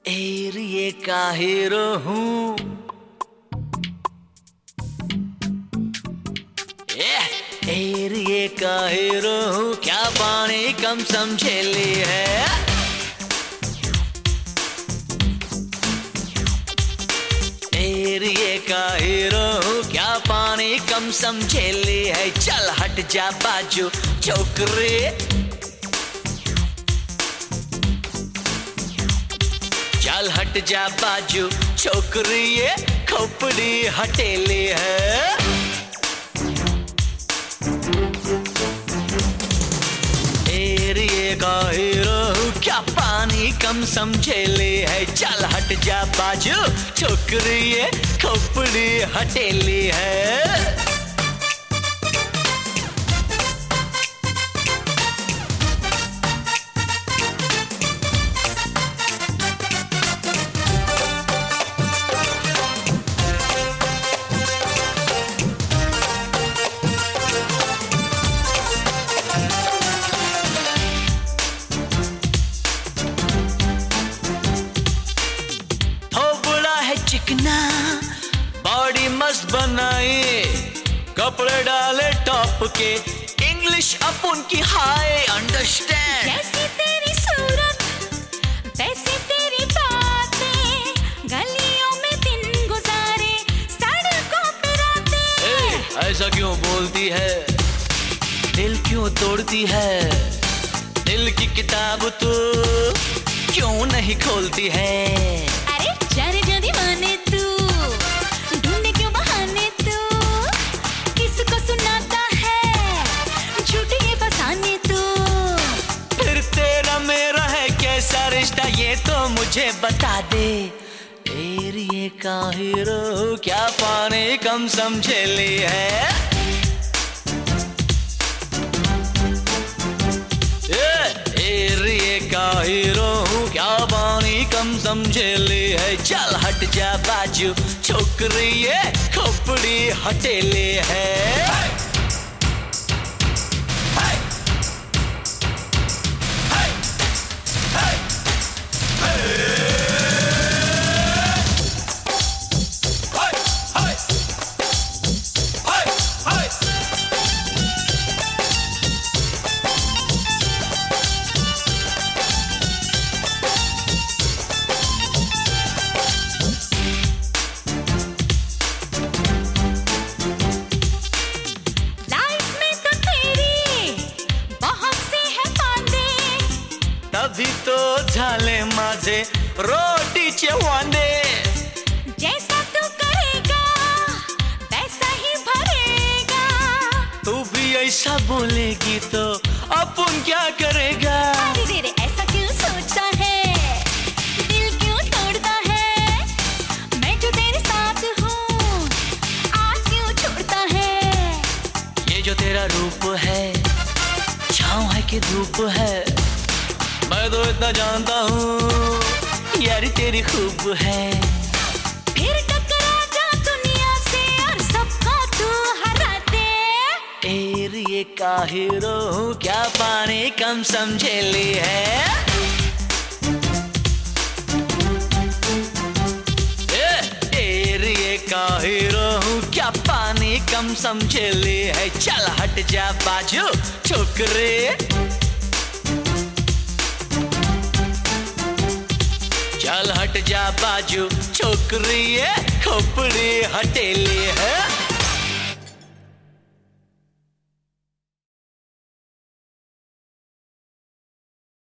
एरिए का हीरो हूँ। एरिए का हीरो हूँ, क्या पानी कम समझे ली है। एरिए का हीरो हूँ, क्या पानी कम समझे ली है। चल हट जा बाजू छोकरी, चल हट जा बाजू छोकरी, ये खोपड़ी हटेली है। एरिए का हीरो हूँ, क्या पानी कम समझे ली है। चल हट जा बाजू छोकरी, ये खोपड़ी हटेली है। चिकना बॉडी मस्त बनाई, कपड़े डाले टॉप के, इंग्लिश अपन की हाई अंडरस्टैंड। जैसी तेरी सूरत वैसी तेरी बातें, गलियों में दिन गुजारे सड़कों पे रातें। ऐसा क्यों बोलती है, दिल क्यों तोड़ती है। दिल की किताब तू क्यों नहीं खोलती है। अरे जाने जो दीवाने तू, ढूंढे क्यों बहाने तू, किसको सुनाता है झूठे ये फसाने तू। फिर तेरा मेरा है कैसा रिश्ता, ये तो मुझे बता दे। एरिए का हीरो, क्या पानी कम समझे ली है। एरिए का हीरो हूँ, क्या पानी कम समझे ली है। चल हट जा बाजू छोकरी, ये खोपड़ी हटेली है। तभी तो झाले माझे रोटीचे वांदे। जैसा तू करेगा वैसा ही भरेगा, तू भी ऐसा बोलेगी तो अपन क्या करेगा। अरे रे ऐसा क्यों सोचता है, दिल क्यों तोड़ता है। मैं जो तेरे साथ हूँ आज क्यों छोड़ता है। ये जो तेरा रूप है, छाँव है कि धूप है, मैं तो इतना जानता हूँ यार तेरी खूब है। फिर टकरा जा दुनिया से और सबको तू हरा दे। एरिए का हीरो हूँ, क्या पानी कम समझे ली है। एरिए का हीरो हूँ, क्या पानी कम समझे ली है। चल हट जा बाजू छोकरी, चल हट जा बाजू छोकरी, ये खोपड़ी हटेली है।